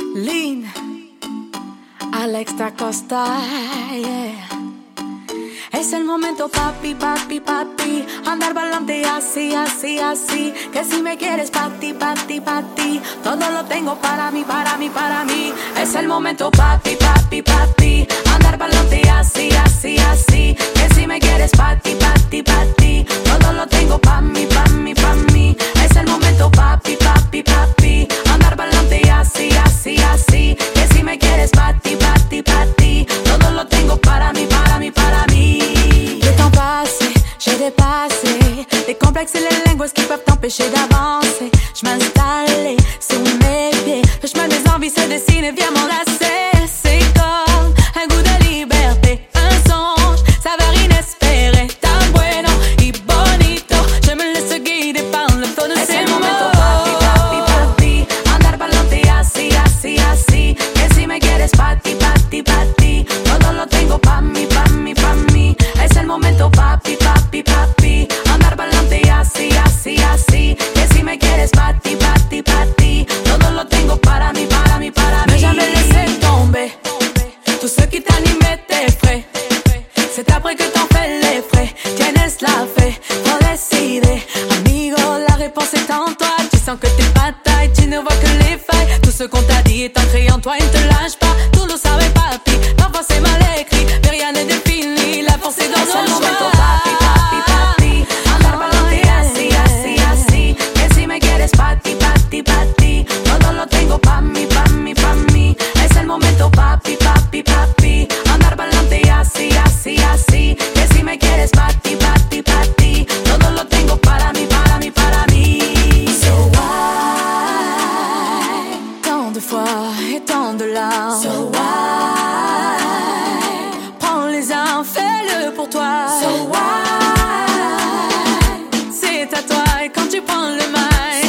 Lynn, Alex da Costa, yeah. Es el momento, papi, papi, papi. Andar pa'lante así, así, así. Que si me quieres pa' ti, pa' ti, pa' ti. Todo lo tengo para mí, para mí, para mí. Es el momento, papi, papi, papi. Andar pa'lante así, así, así. Que si me quieres pa' ti, pa' ti, pa' ti. Todo lo tengo pa' mí, pa' mí, pa' mí. Es el momento, papi, papi, papi. Andar pa'lante así, así, así. Que si me quieres pa' ti, pa' ti, pa' ti. Todo lo tengo para mí, para mí, para mí. Le temps passé, j'ai dépassé les complexes et les lingues qui peuvent t'empêcher d'avancer. Je m'installais sur mes pieds, le chemin des envies se dessine et vient m'enlacer. C'est comme un goût de liberté, un songe, saveur inespérée, tan bueno y bonito. Je me laisse guider par le flow de ces mots. Papi, papi, papi, andar pa'lante así, así, así. Que si me quieres pa' ti, pa' ti, pa' ti. Todo lo tengo pa' mí, pa' mí, pa' mí. Es el momento, papi, papi, papi. Andar pa'lante así, así, así. Que si me quieres pa' ti, pa' ti, pa' ti. Todo lo tengo para mí, para mí, para mí. Mais jamais laisser tomber tout ce qui t'anime t'effraie. C'est après que t'en fais les frais. Tienes la fe, faut décider. Amigo, la réponse est en toi. Tu sens que t'es pas taille, tu ne vois que les failles. Tout ce qu'on t'a dit est ancré en toi, il ne te lâche pas. Tout le savait, papi, parfois c'est mal écrit. Mais rien n'est défini, la force est dans nos choix. Papi, papi, papi, andar pa'lante así, así, así. Que si me quieres pa' ti, pa' ti, pa' ti. Todo lo tengo pa' mí, pa' mí, pa' mí. Es el momento, papi, papi, papi. Andar pa'lante así, así, así. Que si me quieres pa' ti, pa' ti, pa' ti. Todo lo tengo para mí, para mí, para mí. So why tant de fois et tant de larmes. So why prends-les un, fais-le pour toi. So why c'est à toi et quand tu prends le mic.